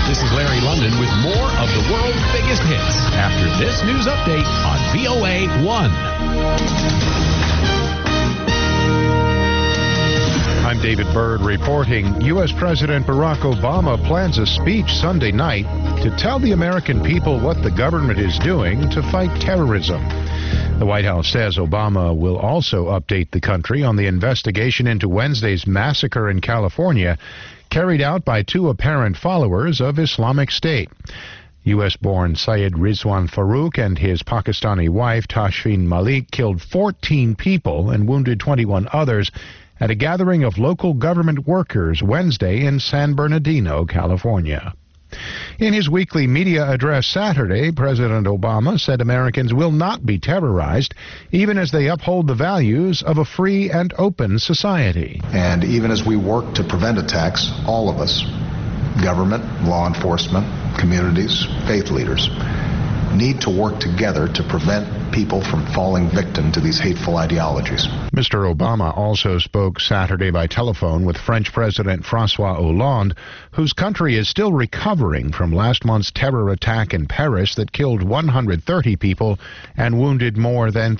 This is Larry London with more of the world's biggest hits after this news update on VOA 1. I'm David Byrd reporting. U.S. President Barack Obama plans a speech Sunday night to tell the American people what the government is doing to fight terrorism. The White House says Obama will also update the country on the investigation into Wednesday's massacre in California carried out by two apparent followers of Islamic State. U.S.-born Syed Rizwan Farouk and his Pakistani wife Tashfeen Malik killed 14 people and wounded 21 others at a gathering of local government workers Wednesday in San Bernardino, California. In his weekly media address Saturday, President Obama said Americans will not be terrorized, even as they uphold the values of a free and open society. And even as we work to prevent attacks, all of us, government, law enforcement, communities, faith leaders, need to work together to prevent people from falling victim to these hateful ideologies. Mr. Obama also spoke Saturday by telephone with French President François Hollande, whose country is still recovering from last month's terror attack in Paris that killed 130 people and wounded more than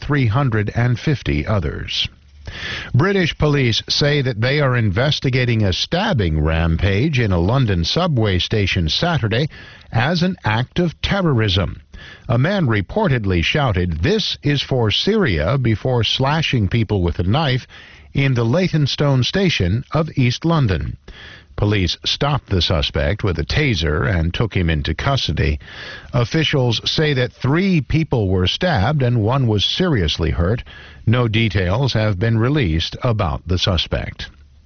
350 others. British police say that they are investigating a stabbing rampage in a London subway station Saturday as an act of terrorism. A man reportedly shouted, "This is for Syria," before slashing people with a knife in the Leytonstone station of East London. Police stopped the suspect with a taser and took him into custody. Officials say that 3 people were stabbed and 1 was seriously hurt. No details have been released about the suspect.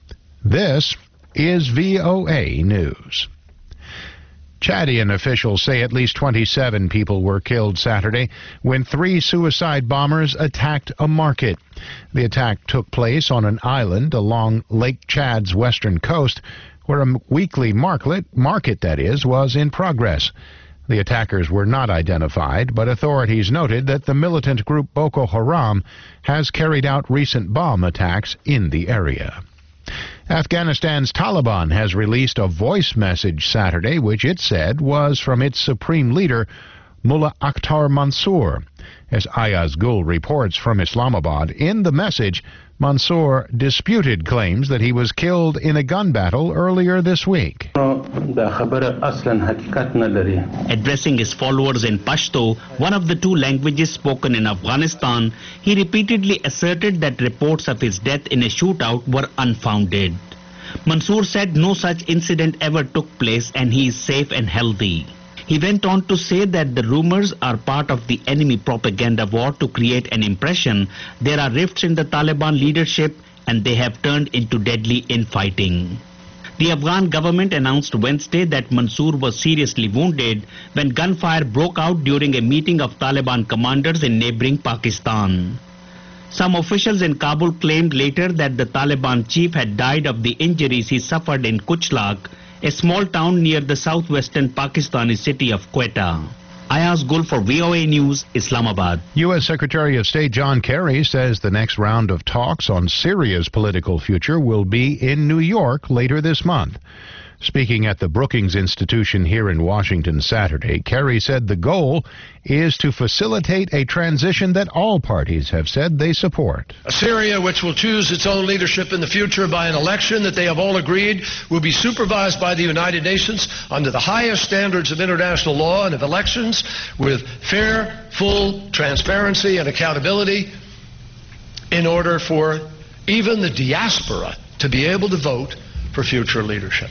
This is VOA News. Chadian officials say at least 27 people were killed Saturday when 3 suicide bombers attacked a market. The attack took place on an island along Lake Chad's western coast, where a weekly market was in progress. The attackers were not identified, but authorities noted that the militant group Boko Haram has carried out recent bomb attacks in the area. Afghanistan's Taliban has released a voice message Saturday, which it said was from its supreme leader, Mullah Akhtar Mansour. As Ayaz Gul reports from Islamabad, in the message, Mansour disputed claims that he was killed in a gun battle earlier this week. Addressing his followers in Pashto, one of the 2 languages spoken in Afghanistan, he repeatedly asserted that reports of his death in a shootout were unfounded. Mansour said no such incident ever took place and he is safe and healthy. He went on to say that the rumors are part of the enemy propaganda war to create an impression there are rifts in the Taliban leadership and they have turned into deadly infighting. The Afghan government announced Wednesday that Mansour was seriously wounded when gunfire broke out during a meeting of Taliban commanders in neighboring Pakistan. Some officials in Kabul claimed later that the Taliban chief had died of the injuries he suffered in Kuchlak, a small town near the southwestern Pakistani city of Quetta. Ayaz Gul for VOA News, Islamabad. U.S. Secretary of State John Kerry says the next round of talks on Syria's political future will be in New York later this month. Speaking at the Brookings Institution here in Washington Saturday, Kerry said the goal is to facilitate a transition that all parties have said they support. A Syria which will choose its own leadership in the future by an election that they have all agreed will be supervised by the United Nations under the highest standards of international law and of elections with fair, full transparency and accountability in order for even the diaspora to be able to vote for future leadership.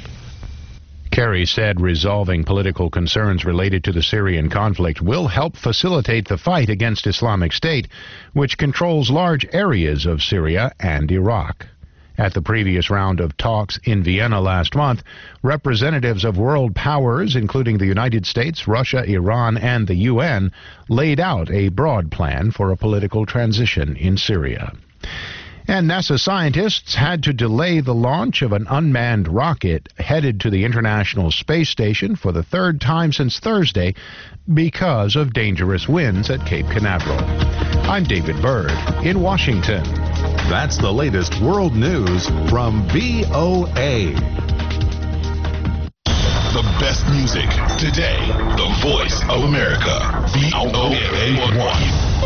Kerry said resolving political concerns related to the Syrian conflict will help facilitate the fight against Islamic State, which controls large areas of Syria and Iraq. At the previous round of talks in Vienna last month, representatives of world powers, including the United States, Russia, Iran, and the UN, laid out a broad plan for a political transition in Syria. And NASA scientists had to delay the launch of an unmanned rocket headed to the International Space Station for the 3rd time since Thursday because of dangerous winds at Cape Canaveral. I'm David Byrd in Washington. That's the latest world news from VOA. The best music. music. Today, the voice of America. VOA1.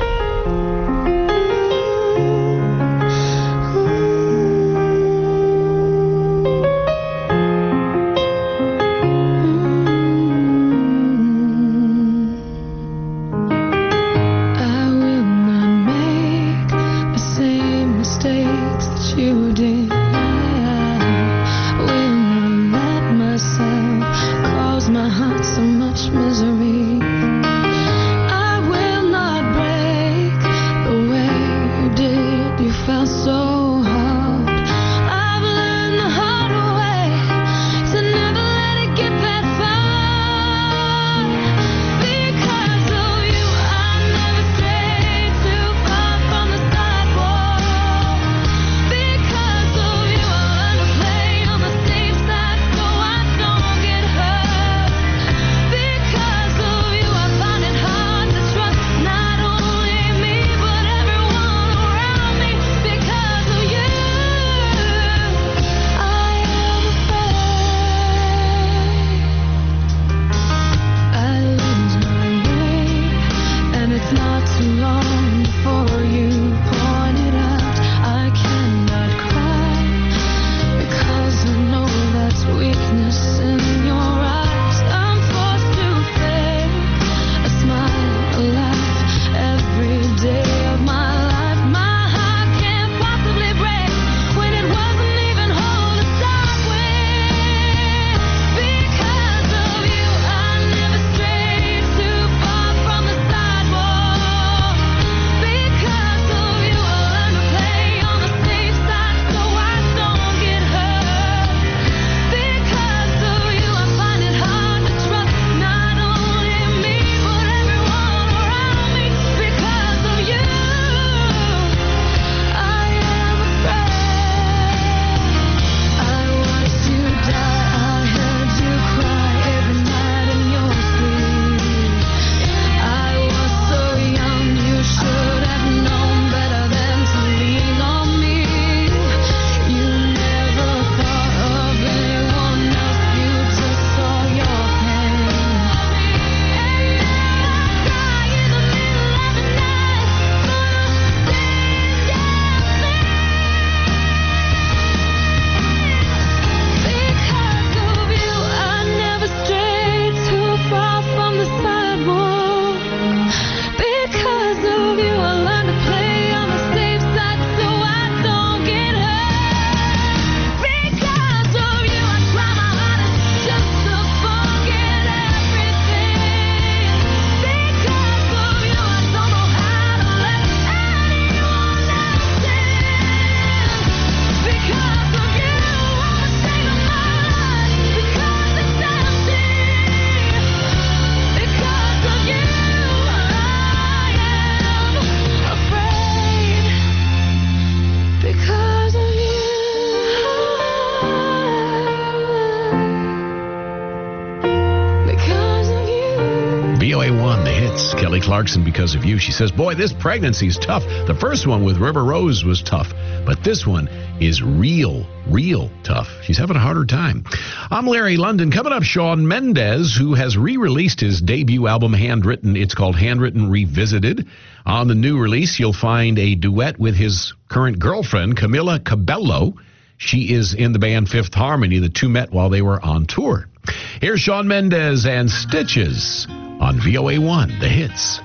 VOA1, the hits. Kelly Clarkson, Because of You. She says, boy, this pregnancy's tough. The first one with River Rose was tough, but this one is real tough. She's having a harder time. I'm Larry London. Coming up, Shawn Mendes, who has re-released his debut album, Handwritten. It's called Handwritten Revisited. On the new release, you'll find a duet with his current girlfriend, Camila Cabello. She is in the band Fifth Harmony. The two met while they were on tour. Here's Shawn Mendes and Stitches on VOA1, the hits.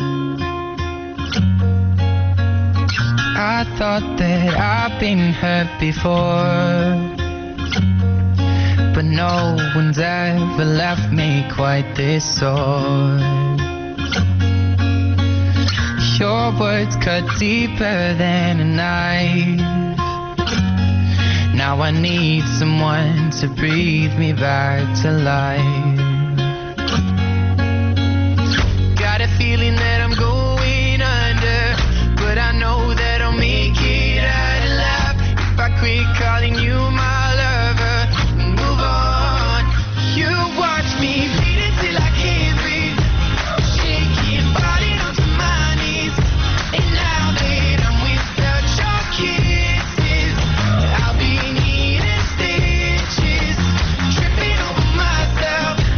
I thought that I've been hurt before, but no one's ever left me quite this sore. Your words cut deeper than a knife. Now I need someone to breathe me back to life. Got a feeling that I'm going under, but I know that I'll make it out alive if I quit calling you my lover and move on. You watch me bleed till I can't breathe, shaking, falling onto my knees, and now that I'm without your kisses, I'll be needing stitches, tripping over myself.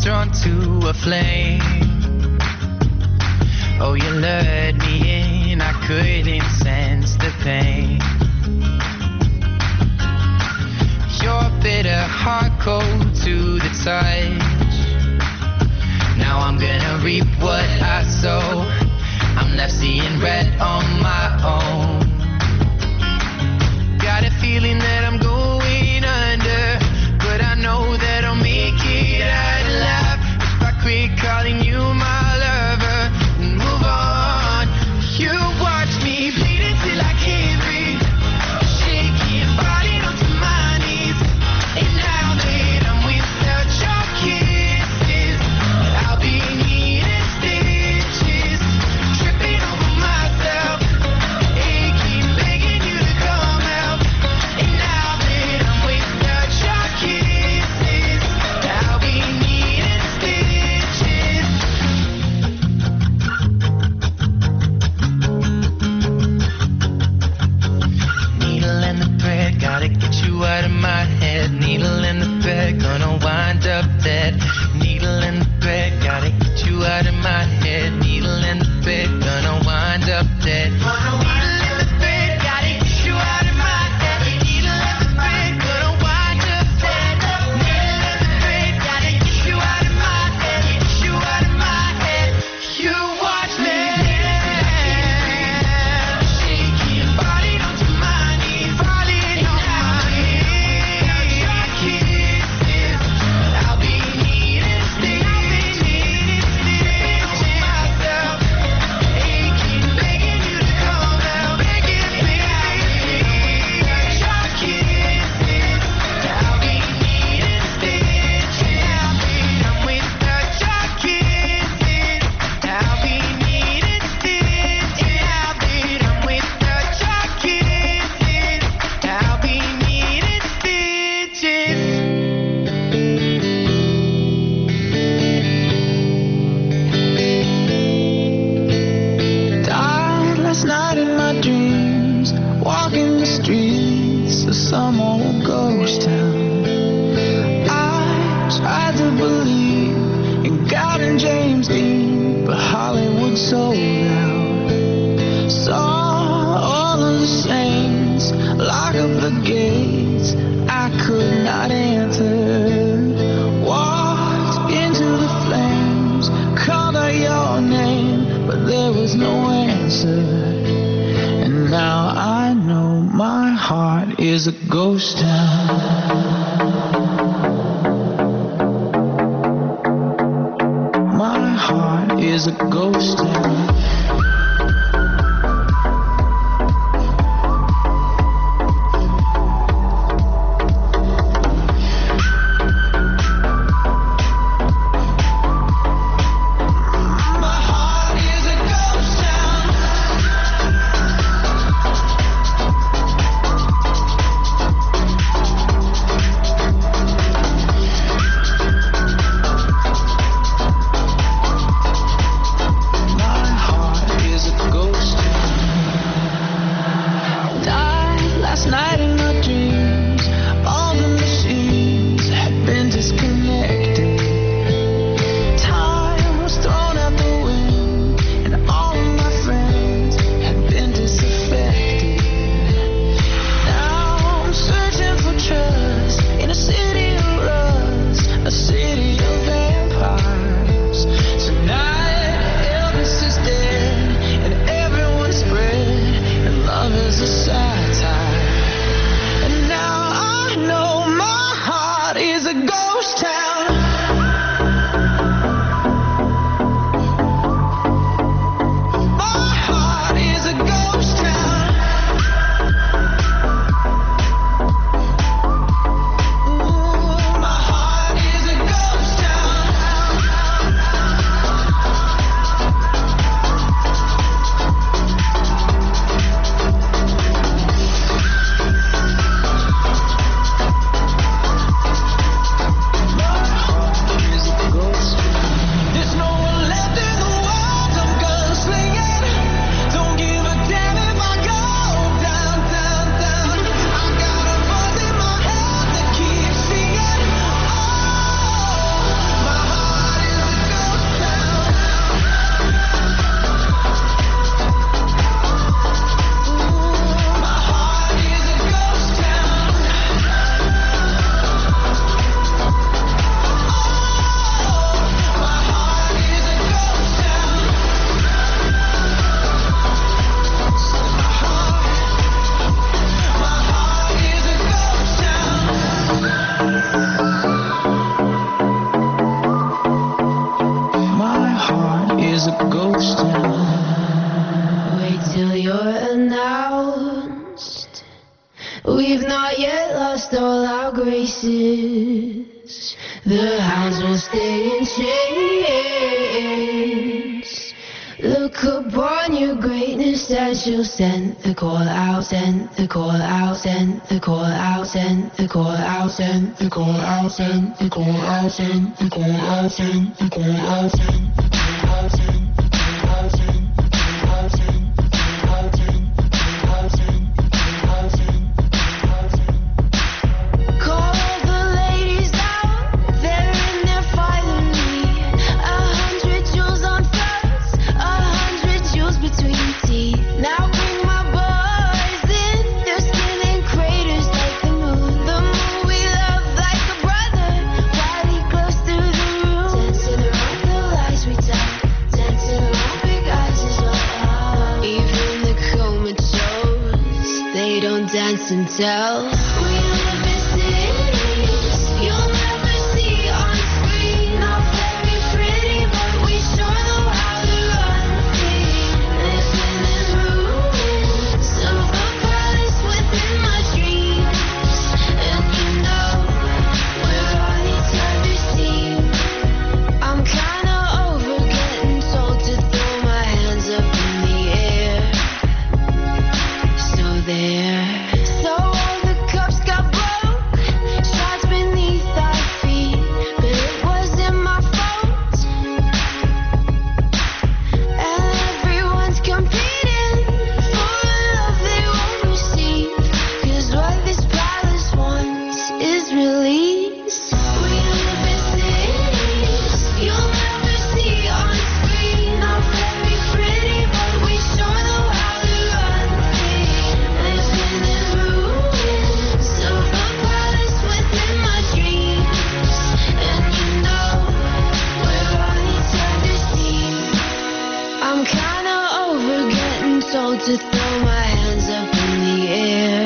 drawn to a flame. Oh, you lured me in, I couldn't sense the pain. Your bitter heart cold to the touch. Now I'm gonna reap what I sow. I'm left seeing red on my own. Got a feeling that I'm going under, but I know that I'll make it out alive if I quit calling you my lover and move on. You watch me bleed until I can't breathe, shaking, falling onto my knees. And now that I'm without your kisses, I'll be needing stitches, tripping over myself, aching, begging you to come out. And now that I'm without your kisses, I'll be needing stitches. Needle in the thread, gotta get you out of my head. Needle in the thread, gonna wind up dead. Needle in the thread, gotta get you out of my head. Needle in the thread, gonna wind up dead. Needle in the thread, gotta get you out of my head. Needle in the thread, gonna wind up dead. Needle in the thread, gotta get you out of my head. Get you out of my head. You watch me. Shaking, falling onto my knees, falling on my knees. Your kisses, I'll be needing stitches, myself, aching, begging you to come out, begging, begging. Your kisses, I'll be needing stitches. I'm without your kisses, I'll be needing stitches. I'm without your kisses, I'll be needing stitches. Died last night in my dreams, walking the streets of some old ghost town. I tried to believe in God and James Dean, but Hollywood sold out. Saw all of the saints lock up the gates I could not enter. Walked into the flames, called out your name, but there was no answer. And now I know my heart is a ghost town. My heart is a ghost town. My heart is a ghost town. My heart graces. The hounds will stay in chains. Look upon your greatness as you'll send the call out, send the call out, send the call out, send the call out, send the call out, send the call out, send the call out, send the call out, send the call out, send. Dance and tell. We live in cities you'll never see on screen. Not very pretty, but we sure know how to run things. Living in ruins of a palace within my dreams. And you know we're on each other's team. I'm kinda over getting told to throw my hands up in the air. So there. To throw my hands up in the air.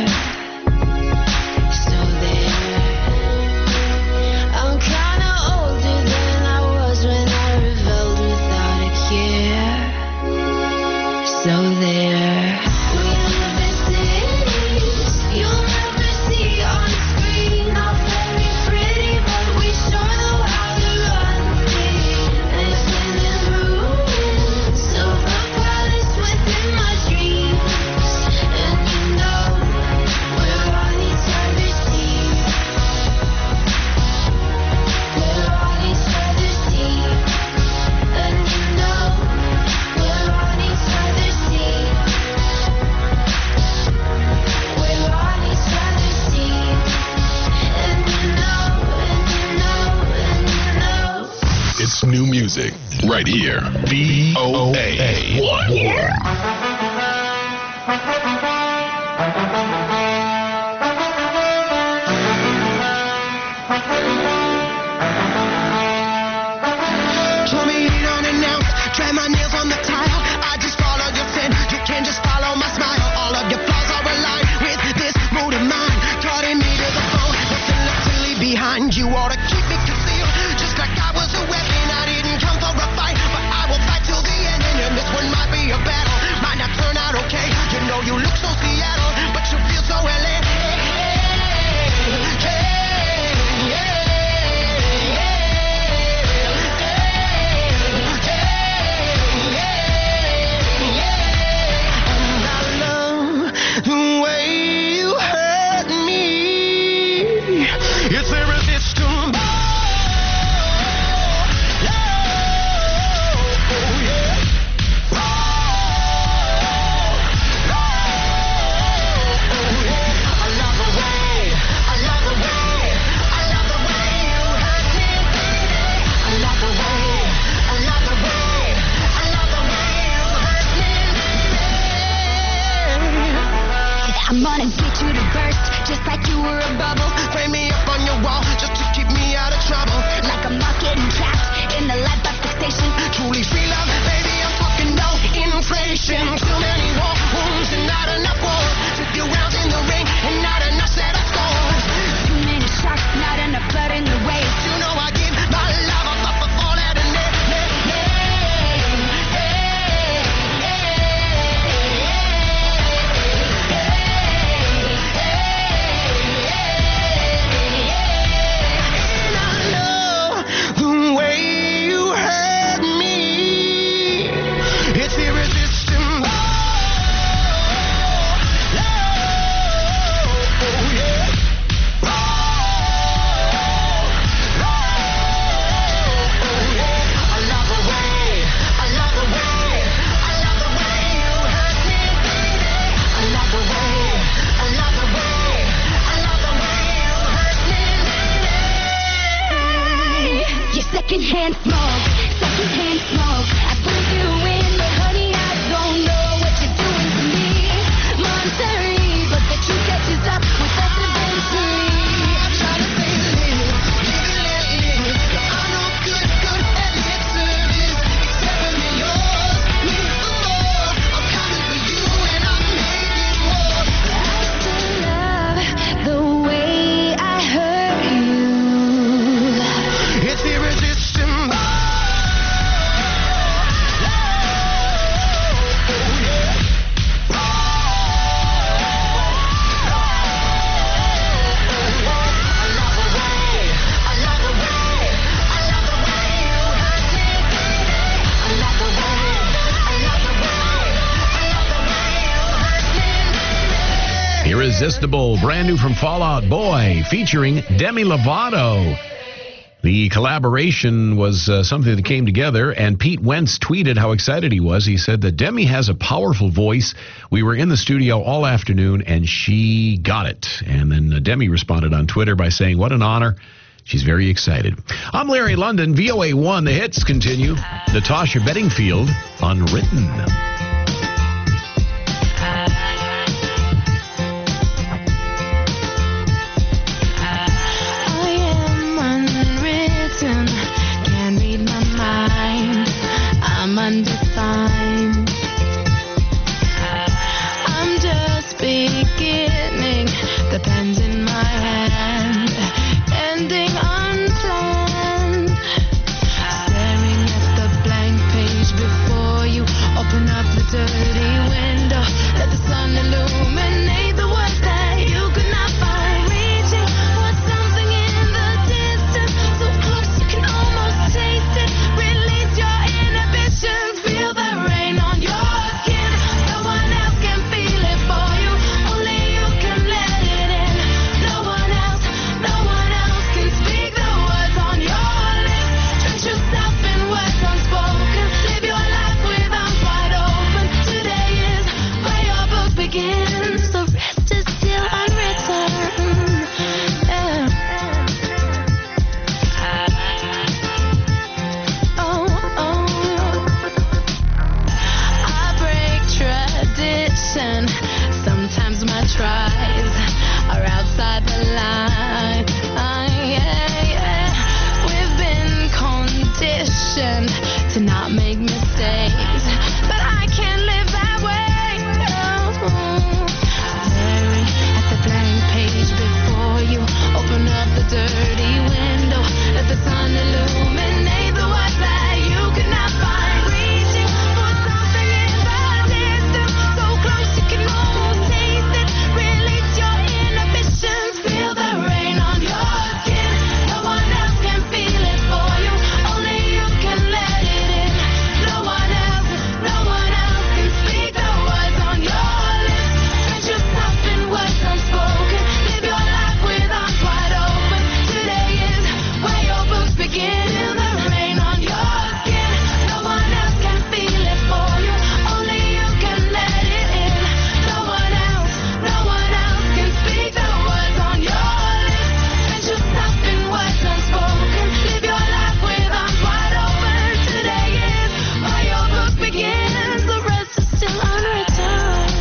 So there. I'm kinda older than I was when I rebelled without a care. So there. We live in cities you'll never see on screen. Not very pretty, but we sure know how to run things. Living in ruins of a palace within my dreams. And you know we're on each other's team. We're on each other's team. And you know we're on each other's team. We're on each other's team. And you know, and you know, and you know. It's new music right here. VOA 1. Told me you don't announce, drag my nails on the tile. I just follow your sin, you can just follow my smile. All of your flaws are aligned with this mood of mine. Cutting me to the bone, nothing left to leave behind. You ought to keep me concealed, just like I was a weapon. I didn't come for a fight, but I will fight till the end. And this one might be a battle, might not turn out okay. You know you Irresistible, brand new from Fall Out Boy, featuring Demi Lovato. The collaboration was something that came together, and Pete Wentz tweeted how excited he was. He said that Demi has a powerful voice. We were in the studio all afternoon, and she got it. And then Demi responded on Twitter by saying, what an honor. She's very excited. I'm Larry London, VOA1. The hits continue. Natasha Bedingfield, Unwritten. I'm undefined. I'm just beginning. The pen's in my hand, ending unplanned. Staring at the blank page before you. Open up the dirty window. Let the sun illuminate the words that you could not find. Reaching for something in the distance, so close you can almost taste it. Release your inhibitions. Feel the rain on your skin. No one else can feel it for you. Only you can let it in. No one else can speak the words on your lips. Drench yourself in words unspoken. Live your life with arms wide open. Today is where your book begins. The rest is still unwritten. Yeah. I break tradition. Sometimes my tries are outside the line. We've been conditioned to not make mistakes, but I can't live that way. Staring at the blank page before you. Open up the dirty window. Let the sun illuminate the words that you could not find. Reaching for something in the distance, so close you can almost taste it. Release your inhibitions. Feel the rain on your skin. No one else can feel it for you. Only you can let it in. No one else can speak the words on your lips. Drench yourself in words unspoken. Live your life with arms wide open. Today is where your books begin. Feel the rain on your skin. No one else can feel it for you. Only you can let it in. No one else can speak the words on your lips. Drench yourself in words unspoken. Live your life with arms wide open. Today is where your book begins. The rest is still unwritten.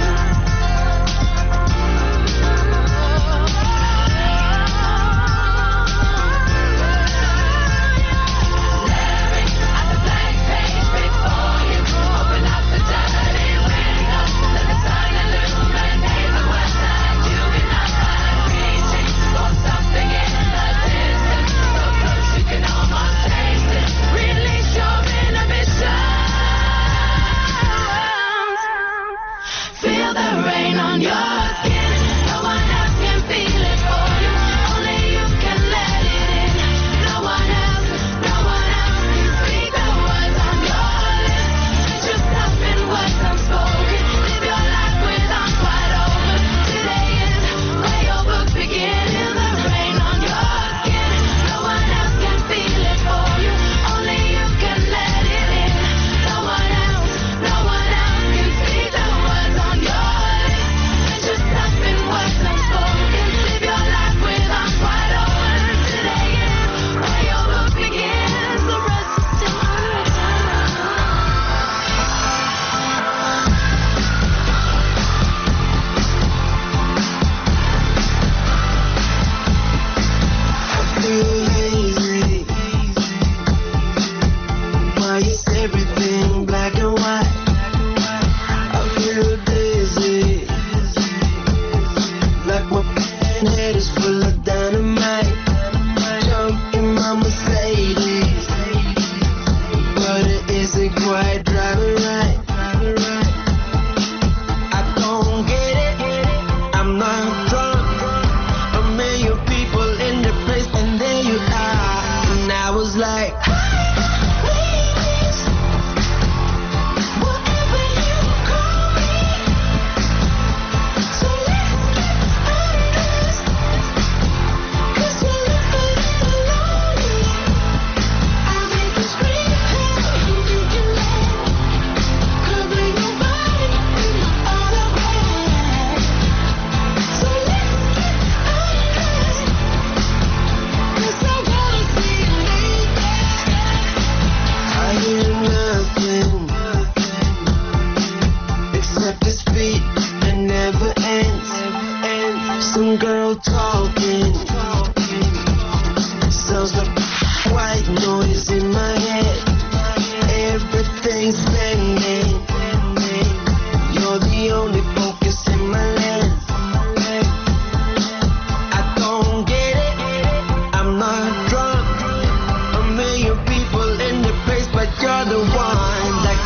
Staring at the blank page before you. Open up the dirty window. Let the sun illuminate the words that you cannot find. Reaching for something in the distance, so close you can almost taste it. Release your inhibitions. Feel the rain on your skin. No one else can feel it for you. Only you can let it in. No one else can speak the words on your lips. Drench yourself in words unspoken. Live your life with arms wide open. Today is where your books begin. Feel the rain on your skin. No one else can feel it for you. Only you can let it in. No one else can speak the words on your lips. Drench yourself in words unspoken. Live your life with arms wide open. Today is where your book begins. The rest is still unwritten. Feel lazy. Why is everything black and white? I feel dizzy. Like my head is full of dynamite. Jump in my Mercedes, but it isn't quite driving right. I don't get it. I'm not drunk. A million people in the place, and there you are. And I was like, ladies, whatever you call me. So let's get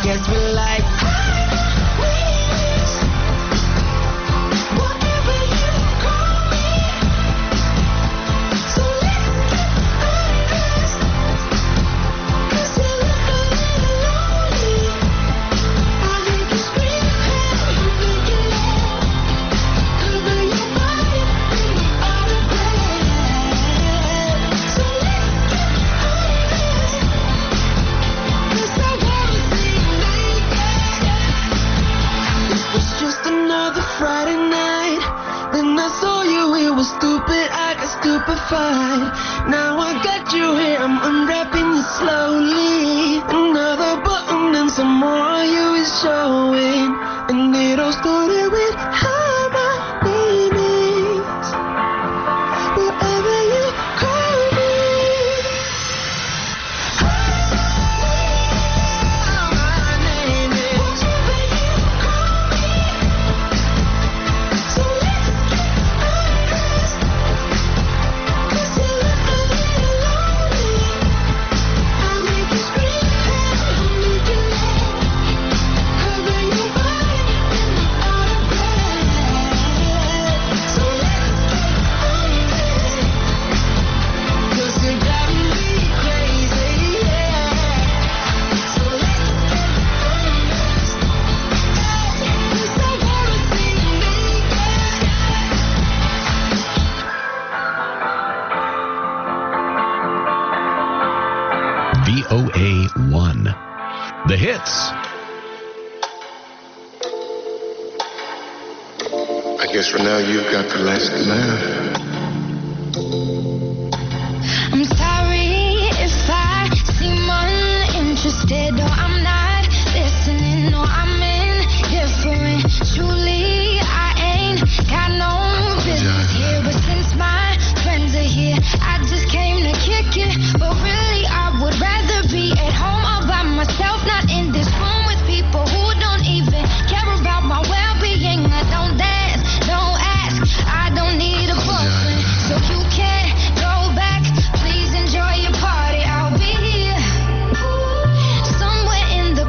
guess we're like highways. Whatever you call me. So let's get undressed. 'Cause you look a little lonely. I'll make you scream and make you laugh. Cover your body in all of that. So let's get undressed. 'Cause I wanna see you naked. This was just another Friday night. Then I saw you, it was stupid, I got stupefied. Now I got you here, I'm unwrapping you slowly. Another button and some more of you is showing. And it all started with how my name is. Whatever you call me. How my name is. Whatever you call me. So let's get undressed. 'Cause you look a little lonely. I'll make you scream and make you laugh. Cover your body in all of that. So let's get undressed. 'Cause you got me crazy, yeah. So let's get undressed. 'Cause I wanna see you naked. VOA1. The hits. I guess for now you've got the last laugh. I'm sorry if I seem uninterested or I'm not listening or I'm indifferent. Truly, I ain't got no business here. But since my friends are here, I just came to kick it. But really, I would rather be at home all by myself, not in this room with people who don't even care about my well-being. I don't dance, don't ask, I don't need a boyfriend. So you can't go back, please enjoy your party. I'll be here somewhere in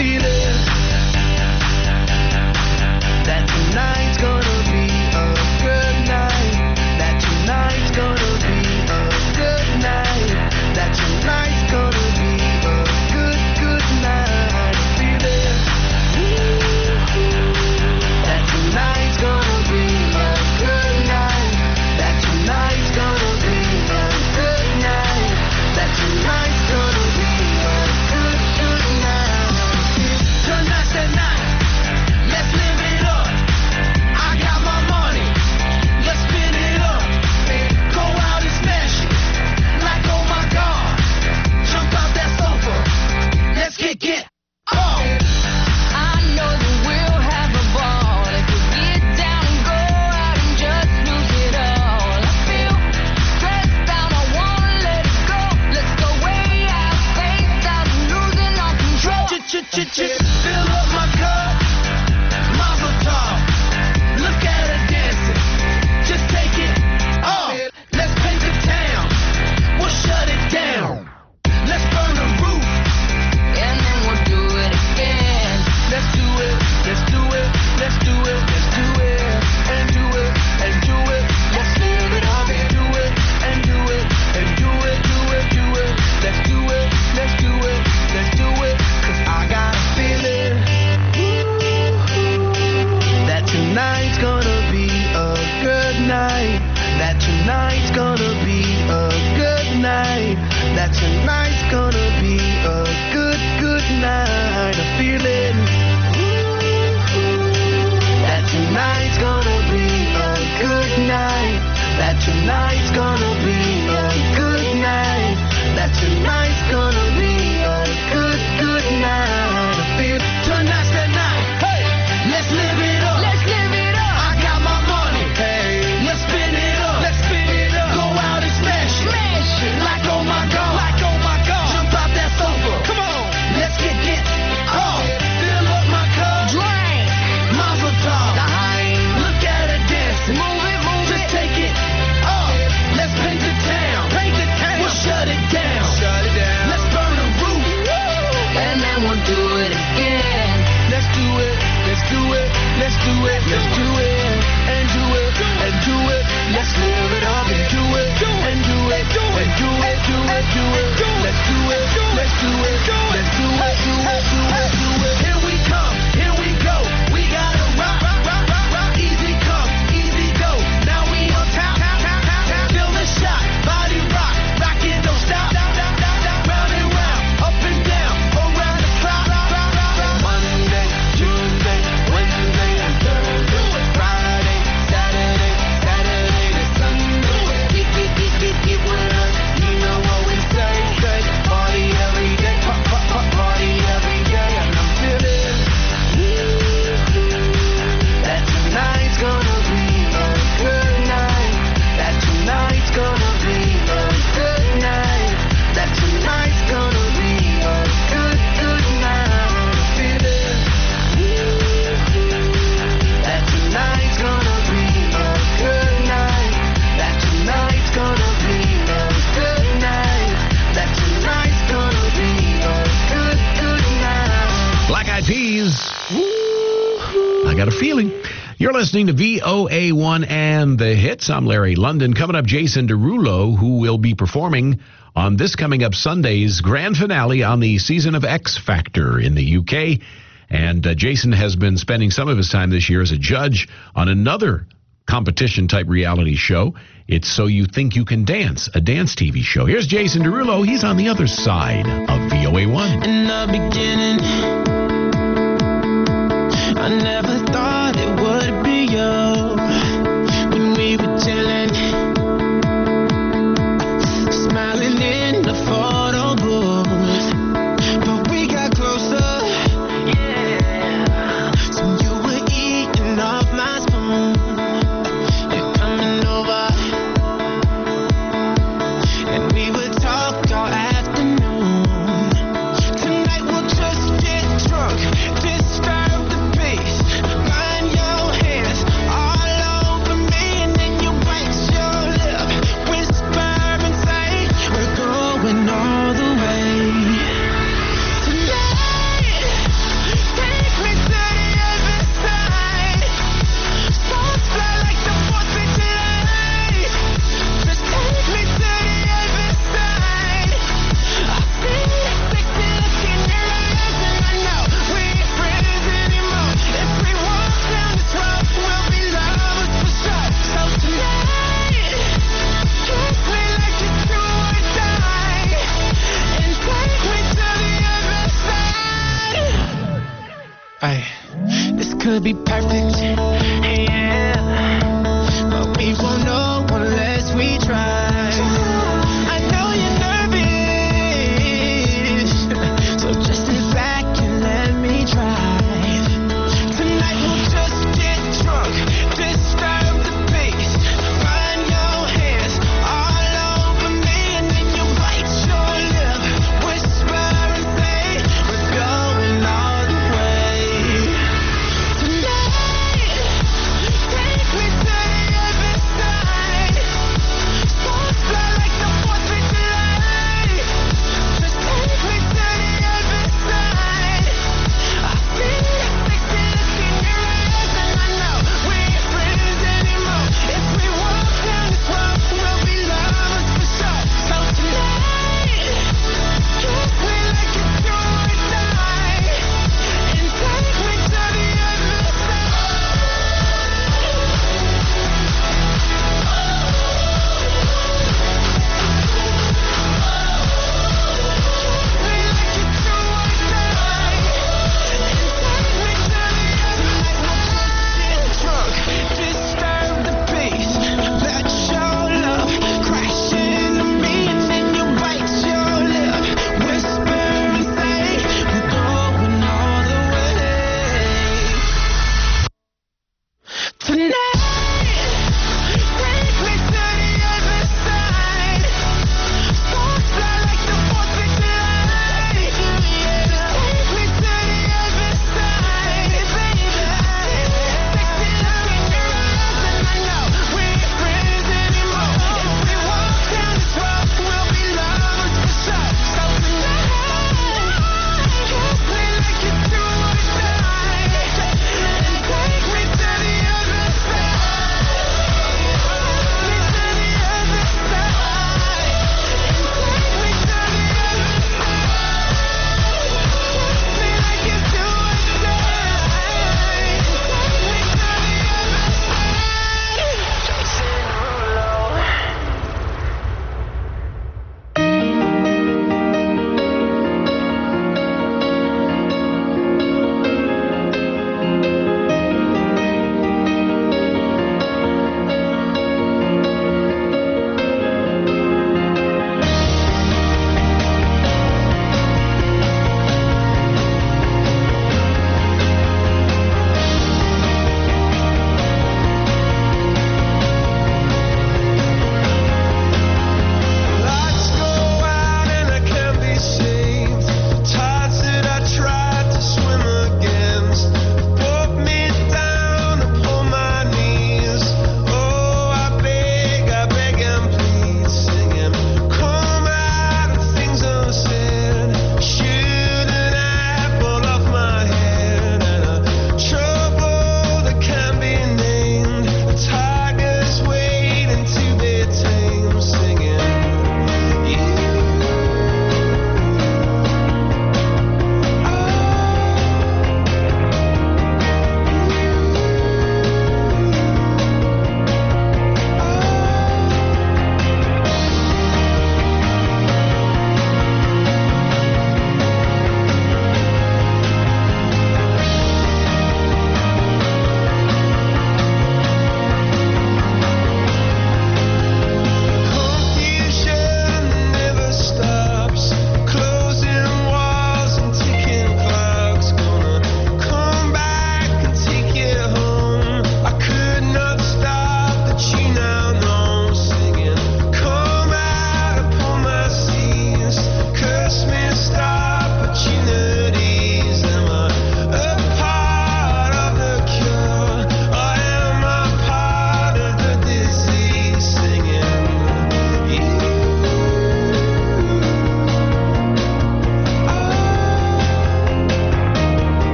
feeling that tonight's gonna be a good night. That tonight's gonna be a good night. That tonight's gonna be a good night. Feeling that tonight's gonna be a good night. That tonight's gonna be a good night. That tonight's gonna be a good night. Tonight's the night. Let's live it up. I got my money. Let's spin it up. Go out and smash it. Like, oh my God. Jump out that sofa. Let's kick it. Oh. I know that we'll have a ball if we get down and go out and just lose it all. I feel stressed out, I wanna let it go. Let's go way out, spaced out, and losing all control. Fill up my cup. Mazel tov. Look at her dancing. Just take it off. Let's paint the town. We'll shut it down. Let's burn the roof. And then we'll do it again. Let's do it. Let's do it. Let's do it. Let's do it. And do it. And do it. Let's live it up and do it. And do it. And do it. Do it. Do it. Let's do it. Let's do it. Let's do it. 'Cause I got a feeling that tonight's gonna be a good night. That tonight's gonna be a good night. That tonight's gonna be a good night. A feeling that tonight's gonna be a good night. That tonight's gonna be a good night. That tonight's gonna be a good night. I feel tonight's the night. Hey, let's live it up. Let's live it up. I got my money. Hey, let's spin it up. Let's spin it up. Go out and smash it. Smash it. Like oh my God. Like oh my God. Jump out that sofa. Come on. Let's get off. Fill up my cup. Drink. Mazel tov. Look at her dancing. Move it, move Just it. take it off. Let's paint the town. Paint the town. We'll shut it down. Shut it down. Let's burn the roof. And then we'll do it again. Let's do it. Let's do it. Let's do it. Let's do it. And do it. And do it. Let's live it up and do it. And do it. And do it. Do it. Do it. Let's do it. Let's do it. Let's do it. Do it. Do it. Do it. Here we come. Here we go. We gotta rock. Easy come. Easy go. Now we on top. Feel the shot. Body rock. Rockin', don't stop. Round and round. Up and down. Around the clock. Monday, Tuesday, Wednesday, and Thursday. Friday, Saturday to Sunday. Get with us. You know what we say. Party every day. Party every day. And I'm feeling that tonight's gonna be a good night. That tonight's gonna be a good night. That tonight's gonna be a good night. Feeling that tonight's gonna be a good night. That tonight's gonna be a good night. That tonight's gonna be a good night. Black Eyed Peas. I got a feeling. You're listening to VOA1 and the hits. I'm Larry London. Coming up, Jason Derulo, who will be performing on this coming up Sunday's grand finale on the season of X Factor in the UK. And Jason has been spending some of his time this year as a judge on another competition-type reality show. It's So You Think You Can Dance, a dance TV show. Here's Jason Derulo. He's on the other side of VOA1. In the beginning, I never thought it would be you. When we were chilling, smiling in the photo booth, but we got closer. Yeah. So you were eating off my spoon. You're coming over, and we would talk all afternoon. Tonight we'll talk. Ay, this could be perfect, yeah, but we won't know unless we try. I know you're nervous, so just sit back and let me drive. Tonight we'll just get drunk, disturb the bass, run your hands all over me, and then you bite your lip, whisper and say we're going all the way. Tonight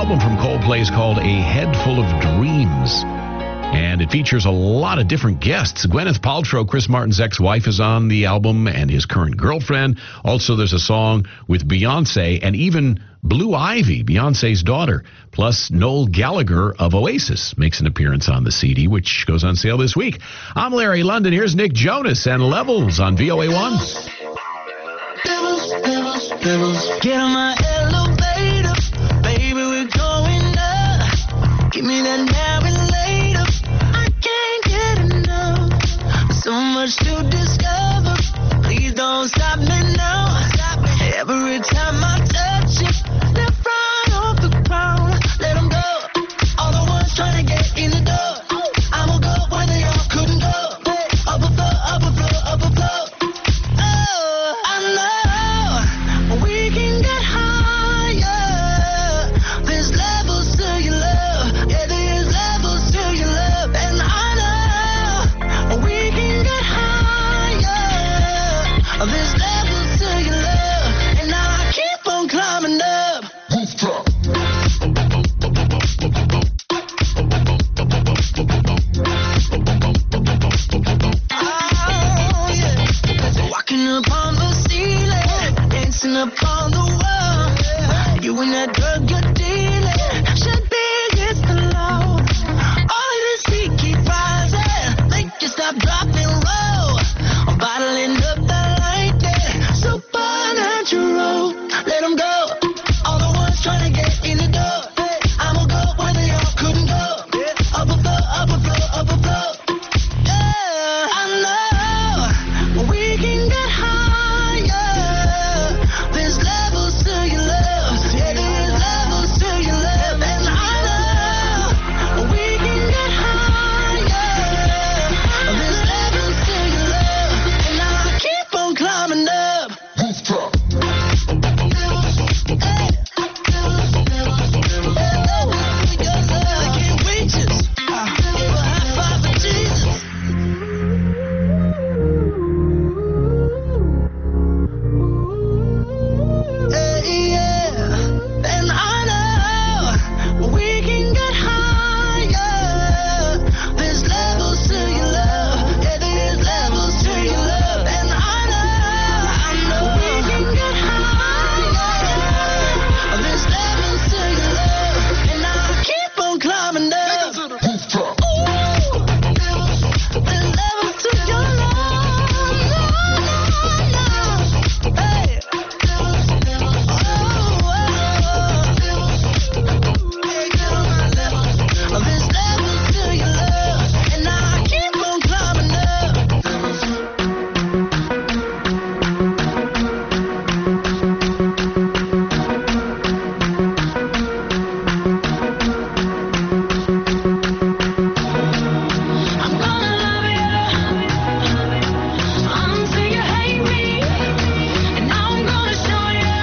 album from Coldplay is called A Head Full of Dreams. And it features a lot of different guests. Gwyneth Paltrow, Chris Martin's ex-wife, is on the album, and his current girlfriend. Also, there's a song with Beyonce and even Blue Ivy, Beyonce's daughter. Plus, Noel Gallagher of Oasis makes an appearance on the CD, which goes on sale this week. I'm Larry London. Here's Nick Jonas and Levels on VOA1. Get on my elevator, baby, we're going up. Give me that now and later. I can't get enough. So much to discover. Please don't stop me now. Every time I touch you, left right off the ground. Let them go. All the ones trying to get in the door. I'ma go where they all couldn't go. Up above, up above, up above. Oh, I know we can get higher. There's levels to your love. Yeah, there's levels to your love. And I know we can get higher. There's levels to your love. And I keep on climbing up. Oh, yeah. Walking upon the ceiling, dancing upon the wall. You and that drug you're dealing should be against the law. All of this heat keep rising, make you stop, drop, and roll. I'm bottling up the lightning, supernatural. Let them go. All the ones trying to get in the door. I'ma go where they all couldn't go. Up above, up above, up above. Yeah, I know we can get higher. There's levels to your love. Yeah, there's levels to your love. And I know we can get higher. There's levels to your love. And I keep on climbing up. I can't reach us. Give a high five for Jesus. Yeah, and I know we can get higher. There's levels to your love. Yeah, there's levels to your love. And I know we can get higher. There's levels to your love. And I keep on climbing up. Ooh, there's levels to your love. Hey. There's levels to your love, and I keep on climbing up. I'm gonna love you until you hate me, and I'm gonna show you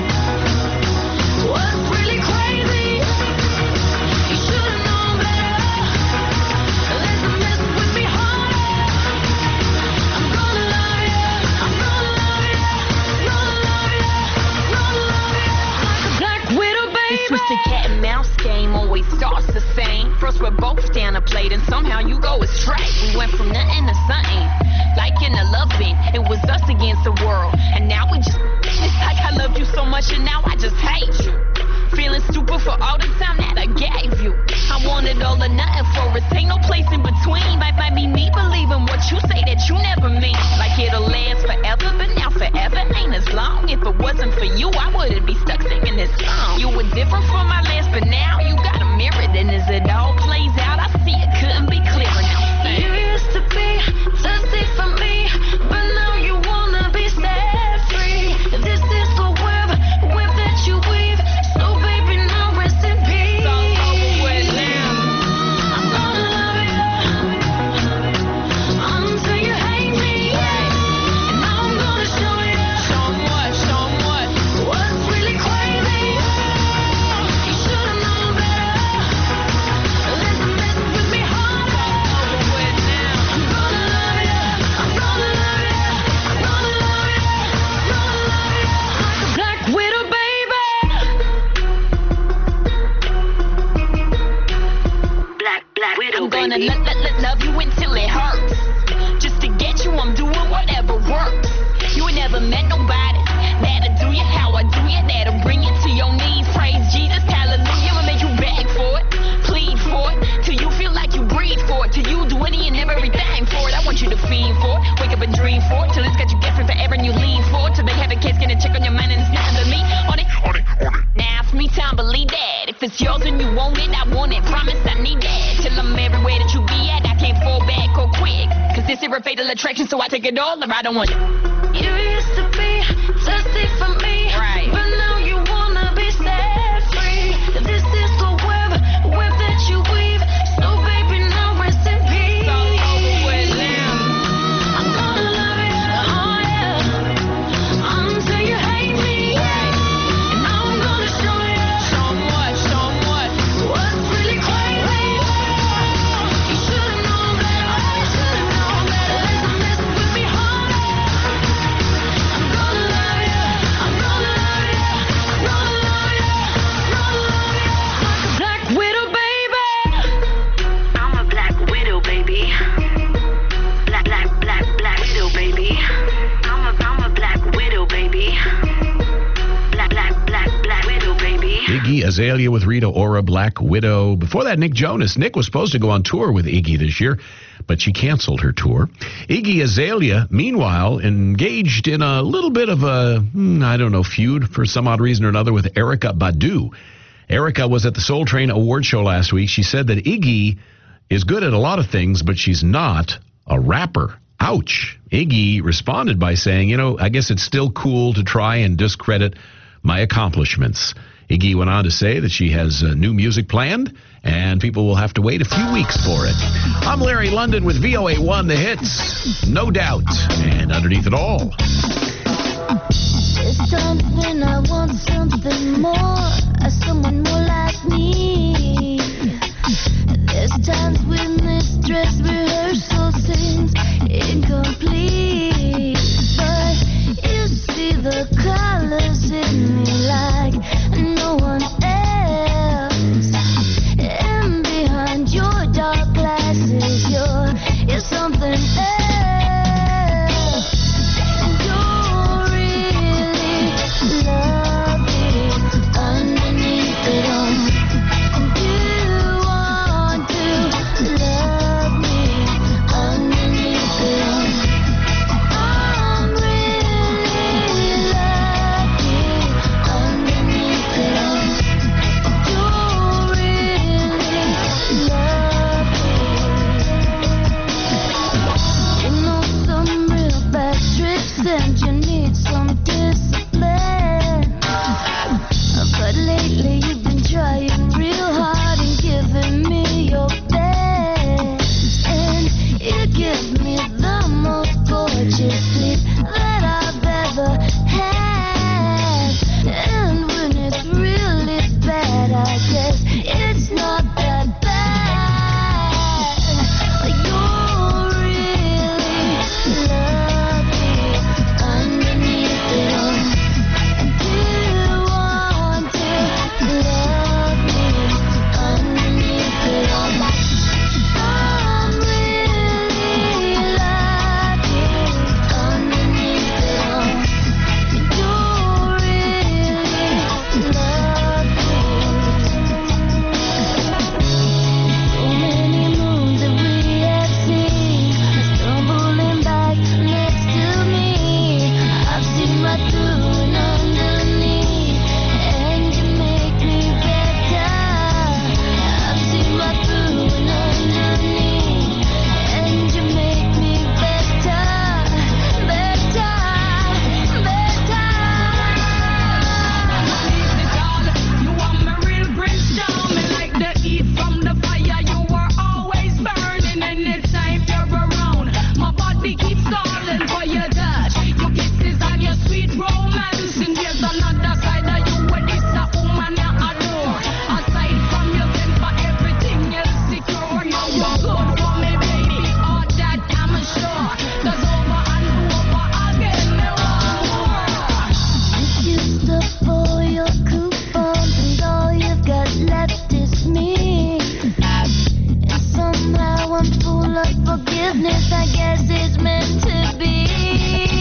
what's really crazy. You should've known better. Let's mess with me harder. I'm gonna love you. I'm gonna love you. Gonna love you. Gonna love you like a black widow, baby. This twisted cat and mouse game always starts the same. First we're both down a plate and somehow you go astray. We went from nothing to something, like in a loving. It was us against the world, and now we just, it's like I loved you so much and now I just hate you. Feeling stupid for all the time that I gave you. I wanted all or nothing for us, ain't no place in between. Might be me believing what you say that you never mean. Like it'll last forever, but now forever ain't as long. If it wasn't for you, I wouldn't be stuck singing this song. You were different from my last, but now you got a mirror. Then as it all plays out, I see it couldn't be clearer now. You used to be thirsty for me, but now you wanna be set free. This is the web I'm gonna love you until it hurts. Just to get you, I'm doing whatever works. You ain't never met nobody that'll do you how I do you, that'll bring you to your knees. Praise Jesus, hallelujah. I'ma make you beg for it, plead for it, till you feel like you breathe for it, till you do any and everything for it. I want you to fiend for it, wake up and dream for it, till it's got you guessing forever and you lean for it, till they have a case, gonna check on your mind and it's not to me. On it. Now for me, time believe that. If it's yours and you want it, I want it. Promise I need that. Till I'm everywhere that you be at, I can't fall back or quick. Cause this is a fatal attraction, so I take it all or I don't want it. You used to be thirsty for me, right? But now you wanna be set free. This is the web that you weave. So baby, now rest in peace. It's all over with now. I'm gonna love you, oh yeah, until you hate me. And I'm gonna show you what's really crazy. You should've known better. You should've known better. Listen, mess with me harder. I'm gonna love you. I'm gonna love you. I'm gonna love you. I'm gonna love you like a black widow, baby. I'm a black widow, baby. Black widow, baby. I'm a black widow, baby. Black widow, baby. Iggy Azalea with Rita Ora, Black Widow. Before that, Nick Jonas. Nick was supposed to go on tour with Iggy this year, but she canceled her tour. Iggy Azalea, meanwhile, engaged in a little bit of a, feud for some odd reason or another with Erykah Badu. Erykah was at the Soul Train award show last week. She said that Iggy is good at a lot of things, but she's not a rapper. Ouch. Iggy responded by saying, I guess it's still cool to try and discredit my accomplishments. Iggy went on to say that she has new music planned, and people will have to wait a few weeks for it. I'm Larry London with VOA1 The Hits. No doubt. And underneath it all, There's times when I want something more, someone more like me. There's times when this dress rehearsal seems incomplete, but you see the colors in me like no one else. And behind your dark glasses, you're something else. Don't really love it underneath it all. forgiveness, I guess it's meant to be.